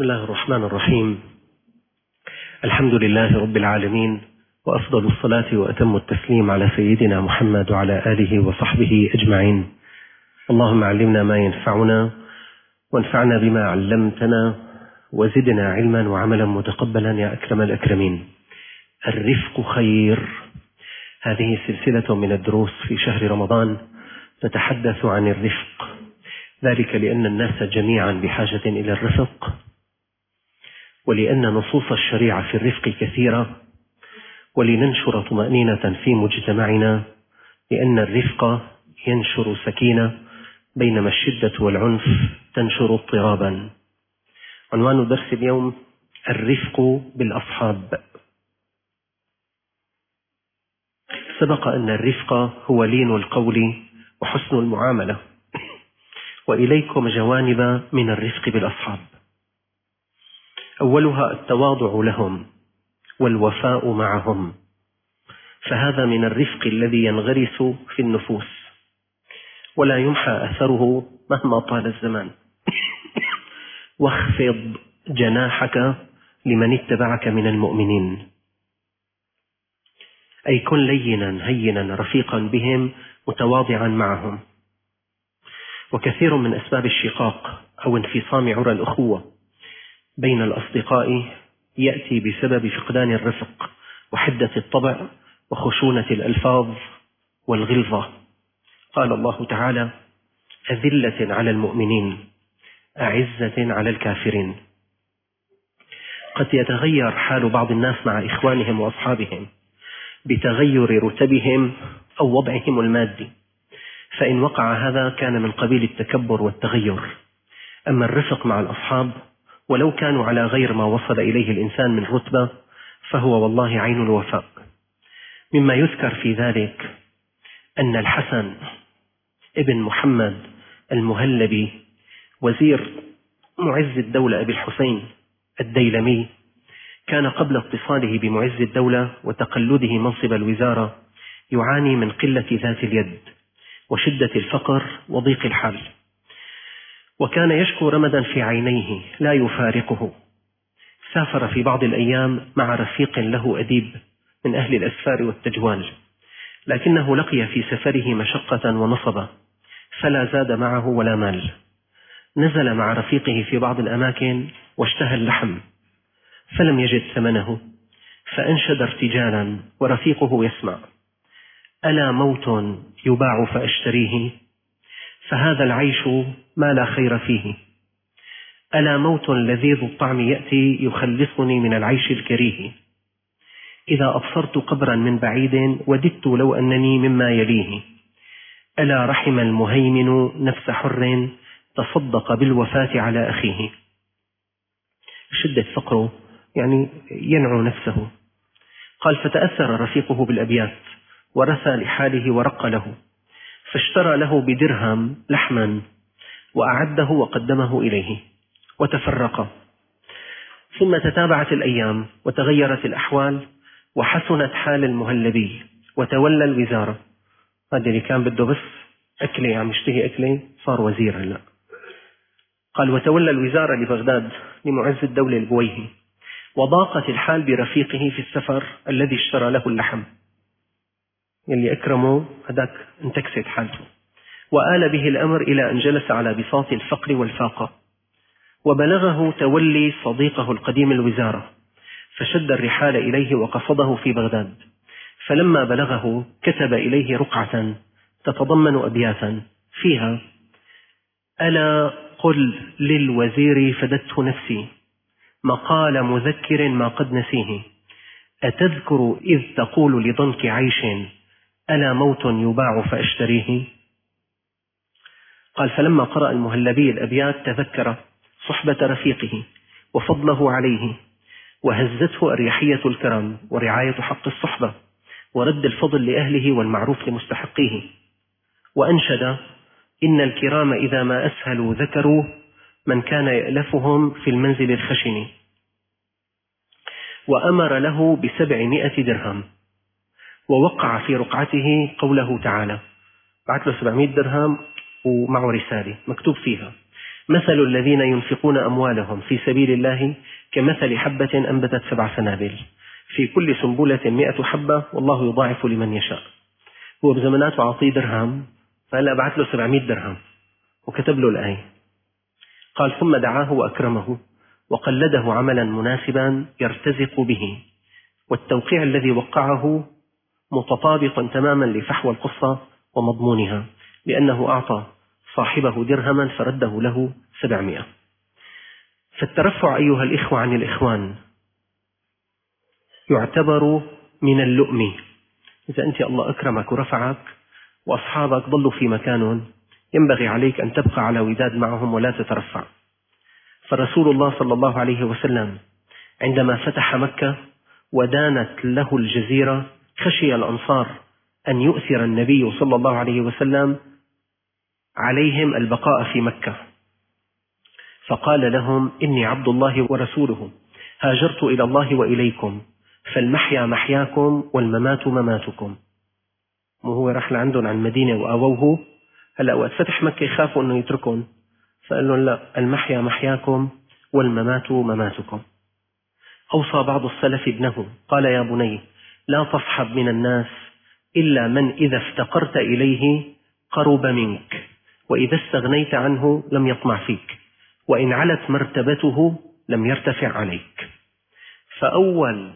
بسم الله الرحمن الرحيم. الحمد لله رب العالمين، وأفضل الصلاة وأتم التسليم على سيدنا محمد وعلى آله وصحبه أجمعين. اللهم علمنا ما ينفعنا وانفعنا بما علمتنا وزدنا علما وعملا متقبلا يا أكرم الأكرمين. الرفق خير. هذه سلسلة من الدروس في شهر رمضان تتحدث عن الرفق، ذلك لأن الناس جميعا بحاجة إلى الرفق، ولأن نصوص الشريعة في الرفق كثيرة، ولننشر طمأنينة في مجتمعنا، لأن الرفق ينشر سكينة بينما الشدة والعنف تنشر اضطرابا. عنوان درس اليوم: الرفق بالأصحاب. سبق أن الرفق هو لين القول وحسن المعاملة، وإليكم جوانب من الرفق بالأصحاب. أولها التواضع لهم والوفاء معهم، فهذا من الرفق الذي ينغرس في النفوس ولا يمحى أثره مهما طال الزمان. واخفض جناحك لمن اتبعك من المؤمنين، أي كن لينا هينا رفيقا بهم متواضعا معهم. وكثير من أسباب الشقاق أو انفصام عرى الأخوة بين الأصدقاء يأتي بسبب فقدان الرفق وحدة الطبع وخشونة الألفاظ والغلظة. قال الله تعالى: أذلة على المؤمنين أعزة على الكافرين. قد يتغير حال بعض الناس مع إخوانهم وأصحابهم بتغير رتبهم أو وضعهم المادي، فإن وقع هذا كان من قبيل التكبر والتغير. أما الرفق مع الأصحاب ولو كانوا على غير ما وصل إليه الإنسان من رتبة فهو والله عين الوفاء. مما يذكر في ذلك أن الحسن ابن محمد المهلبي وزير معز الدولة أبي الحسين الديلمي كان قبل اتصاله بمعز الدولة وتقلده منصب الوزارة يعاني من قلة ذات اليد وشدة الفقر وضيق الحال، وكان يشكو رمدا في عينيه لا يفارقه. سافر في بعض الأيام مع رفيق له أديب من أهل الأسفار والتجوال، لكنه لقي في سفره مشقة ونصبا فلا زاد معه ولا مال. نزل مع رفيقه في بعض الأماكن واشتهى اللحم فلم يجد ثمنه، فأنشد ارتجالا ورفيقه يسمع: ألا موت يباع فأشتريه، فهذا العيش ما لا خير فيه. ألا موت لذيذ الطعم يأتي يخلصني من العيش الكريه. إذا أبصرت قبرا من بعيد وددت لو أنني مما يليه. ألا رحم المهيمن نفس حر تصدق بالوفاة على أخيه. شدة فقره يعني ينعو نفسه. قال: فتأثر رفيقه بالأبيات ورثى لحاله ورق له، فاشترى له بدرهم لحما وأعده وقدمه إليه وتفرقا. ثم تتابعت الأيام وتغيرت الأحوال وحسنت حال المهلبي وتولى الوزارة. هذا اللي كان بده بس أكله، عم يشتهي أكله، صار وزير هلا. قال: وتولى الوزارة لبغداد لمعز الدولة البويهي، وضاقت الحال برفيقه في السفر الذي اشترى له اللحم، يلي أكرمه هذاك انتكست حالته. وآل به الأمر إلى أن جلس على بساط الفقر والفاقة، وبلغه تولي صديقه القديم الوزارة، فشد الرحال إليه وقصده في بغداد. فلما بلغه كتب إليه رقعة تتضمن أبياتا فيها: ألا قل للوزير فدته نفسي، مقال مذكر ما قد نسيه، أتذكر إذ تقول لضنك عيش، ألا موت يباع فأشتريه. قال: فلما قرأ المهلبي الأبيات تذكر صحبة رفيقه وفضله عليه، وهزته أريحية الكرم ورعاية حق الصحبة ورد الفضل لأهله والمعروف لمستحقيه، وأنشد: إن الكرام إذا ما أسهلوا ذكروا من كان يألفهم في المنزل الخشن، وأمر له ب700 درهم، ووقع في رقعته قوله تعالى، بعت له 700 درهم ومعه رسالة مكتوب فيها: مثل الذين ينفقون أموالهم في سبيل الله كمثل حبة أنبتت 7 سنابل في كل سنبلة 100 حبة والله يضاعف لمن يشاء. هو بزماناته عطيه درهم، فهلأ بعت له 700 درهم وكتب له الآية. قال ثم دعاه وأكرمه وقلده عملا مناسبا يرتزق به، والتوقيع الذي وقعه متطابقا تماما لفحوى القصة ومضمونها، لأنه أعطى صاحبه درهما فرده له 700. فالترفع أيها الإخوة عن الإخوان يعتبر من اللؤم. إذا أنت الله أكرمك ورفعك وأصحابك ضلوا في مكانهم، ينبغي عليك أن تبقى على وداد معهم ولا تترفع. فرسول الله صلى الله عليه وسلم عندما فتح مكة ودانت له الجزيرة خشي الأنصار أن يؤثر النبي صلى الله عليه وسلم عليهم البقاء في مكة، فقال لهم إني عبد الله ورسوله هاجرت إلى الله وإليكم، فالمحيا محياكم والممات مماتكم. وهو رحل عندهم عن المدينة وآووه، هلأ وقت فتح مكة يخافوا أنه يتركون، فقال لهم لا، المحيا محياكم والممات مماتكم. أوصى بعض السلف ابنه قال يا بني لا تصحب من الناس إلا من إذا افتقرت إليه قرب منك، وإذا استغنيت عنه لم يطمع فيك، وإن علت مرتبته لم يرتفع عليك. فأول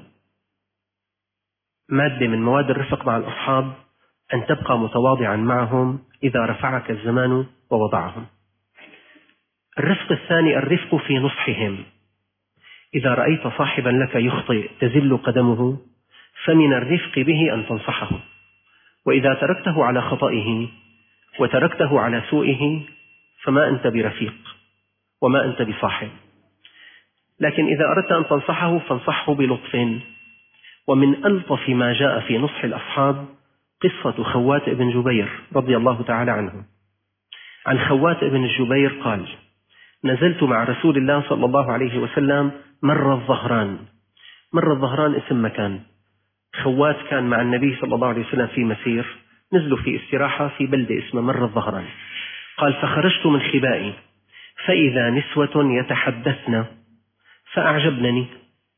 مادة من مواد الرفق مع الأصحاب أن تبقى متواضعا معهم إذا رفعك الزمان ووضعهم. الرفق الثاني الرفق في نصحهم. إذا رأيت صاحبا لك يخطئ تزل قدمه فمن الرفق به أن تنصحه، وإذا تركته على خطئه وتركته على سوءه فما أنت برفيق وما أنت بصاحب. لكن إذا أردت أن تنصحه فانصحه بلطف. ومن ألطف ما جاء في نصح الأصحاب قصة خوات بن جبير رضي الله تعالى عنه. عن خوات بن الجبير قال نزلت مع رسول الله صلى الله عليه وسلم مر الظهران. مر الظهران اسم مكان. خوات كان مع النبي صلى الله عليه وسلم في مسير، نزلوا في استراحة في بلدة اسمها مر الظهران. قال فخرجت من خبائي فإذا نسوة يتحدثن فأعجبنني.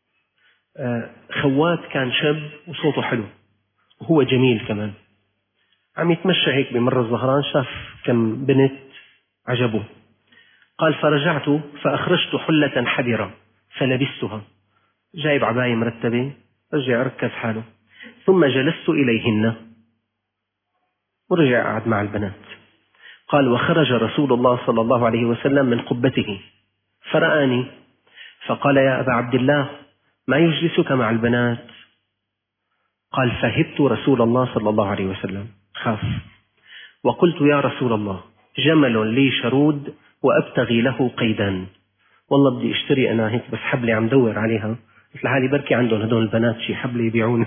خوات كان شاب وصوته حلو وهو جميل كمان، عم يتمشى هيك بمر الظهران شاف كم بنت عجبه. قال فرجعت فأخرجت حلة حذرة فلبستها، جايب عباية مرتبة، رجع ركز حاله، ثم جلست إليهن ورجع قعد مع البنات. قال وخرج رسول الله صلى الله عليه وسلم من قبته فرآني فقال يا أبا عبد الله ما يجلسك مع البنات؟ قال فهبت رسول الله صلى الله عليه وسلم، خاف، وقلت يا رسول الله جمل لي شرود وأبتغي له قيدا، والله بدي اشتري أنا هيك بس حبلي عم دور عليها، مثل حالي بركي عندهم هدول البنات شي حبلي يبيعونه.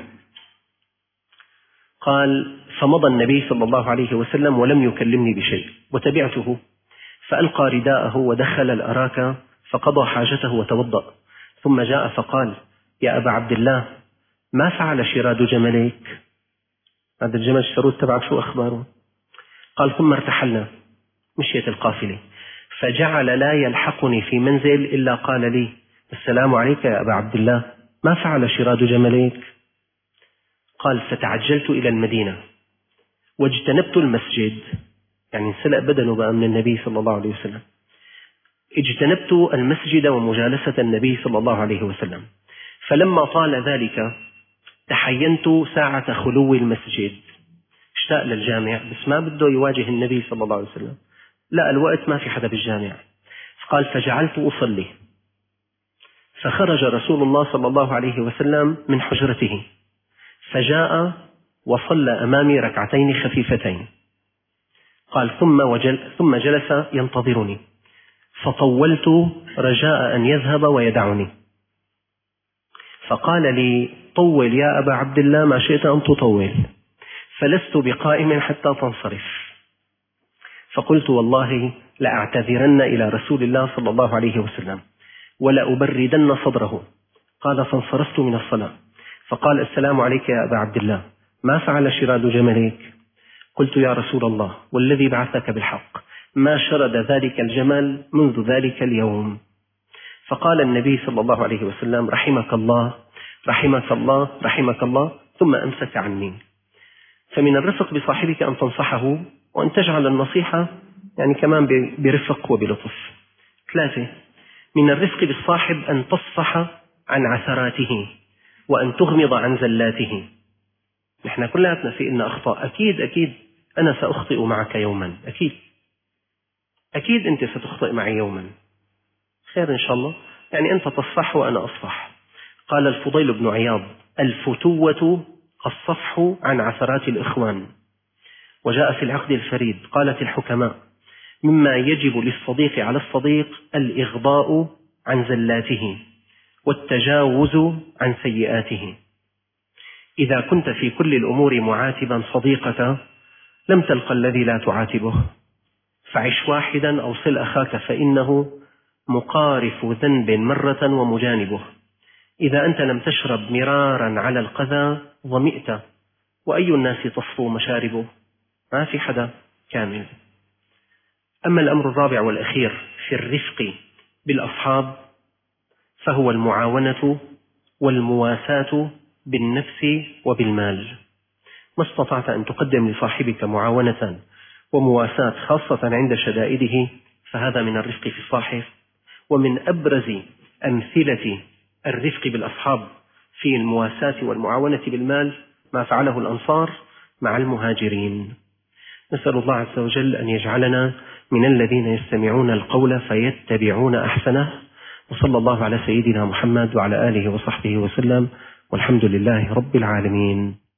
قال فمضى النبي صلى الله عليه وسلم ولم يكلمني بشيء، وتبعته فألقى رداءه ودخل الأراك فقضى حاجته وتوضأ، ثم جاء فقال يا أبا عبد الله ما فعل شراد جمليك؟ هذا الجمل الشرود تبعك شو أخباره؟ قال ثم ارتحلنا، مشيت القافلة، فجعل لا يلحقني في منزل إلا قال لي السلام عليك يا أبا عبد الله ما فعل شراد جمليك؟ قال فتعجلت إلى المدينة واجتنبت المسجد، يعني انسلق بدنه بقى من النبي صلى الله عليه وسلم، اجتنبت المسجد ومجالسة النبي صلى الله عليه وسلم، فلما طال ذلك تحينت ساعة خلو المسجد. اشتاق للجامع بس ما بده يواجه النبي صلى الله عليه وسلم، لا الوقت ما في حدا بالجامع. قال فجعلت أصلي، فخرج رسول الله صلى الله عليه وسلم من حجرته فجاء وصلى أمامي ركعتين خفيفتين. قال ثم جلس ينتظرني فطولت رجاء أن يذهب ويدعني، فقال لي طول يا أبا عبد الله ما شئت أن تطول، فلست بقائم حتى تنصرف. فقلت والله لأعتذرن إلى رسول الله صلى الله عليه وسلم ولأبردن صدره. قال فانصرفت من الصلاة، فقال السلام عليك يا أبا عبد الله ما فعل شراد جمليك؟ قلت يا رسول الله والذي بعثك بالحق ما شرد ذلك الجمل منذ ذلك اليوم. فقال النبي صلى الله عليه وسلم: رحمك الله رحمك الله رحمك الله، ثم أمسك عني. فمن الرفق بصاحبك أن تنصحه، وأن تجعل النصيحة يعني كمان برفق وبلطف. 3، من الرفق بالصاحب أن تصفح عن عثراته وأن تغمض عن زلاته. نحن كلنا في إن أخطاء، أكيد أنا سأخطئ معك يوما، أكيد أنت ستخطئ معي يوما، خير إن شاء الله، يعني أنت تصفح وأنا أصفح. قال الفضيل بن عياض: الفتوة الصفح عن عثرات الإخوان. وجاء في العقد الفريد قالت الحكماء: مما يجب للصديق على الصديق الإغضاء عن زلاته والتجاوز عن سيئاته. إذا كنت في كل الأمور معاتبا صديقك لم تلق الذي لا تعاتبه، فعش واحدا أو صل أخاك فإنه مقارف ذنب مرة ومجانبه. إذا أنت لم تشرب مرارا على القذى ظمئت، وأي الناس تصفو مشاربه؟ ما في حدا كامل. أما الأمر الرابع والأخير في الرفق بالأصحاب فهو المعاونة والمواساة بالنفس وبالمال. ما استطعت أن تقدم لصاحبك معاونة ومواساة خاصة عند شدائده فهذا من الرفق في الصاحب. ومن أبرز أمثلة الرفق بالأصحاب في المواساة والمعاونة بالمال ما فعله الأنصار مع المهاجرين. نسأل الله عز وجل أن يجعلنا من الذين يستمعون القول فيتبعون أحسنه، وصلى الله على سيدنا محمد وعلى آله وصحبه وسلم، والحمد لله رب العالمين.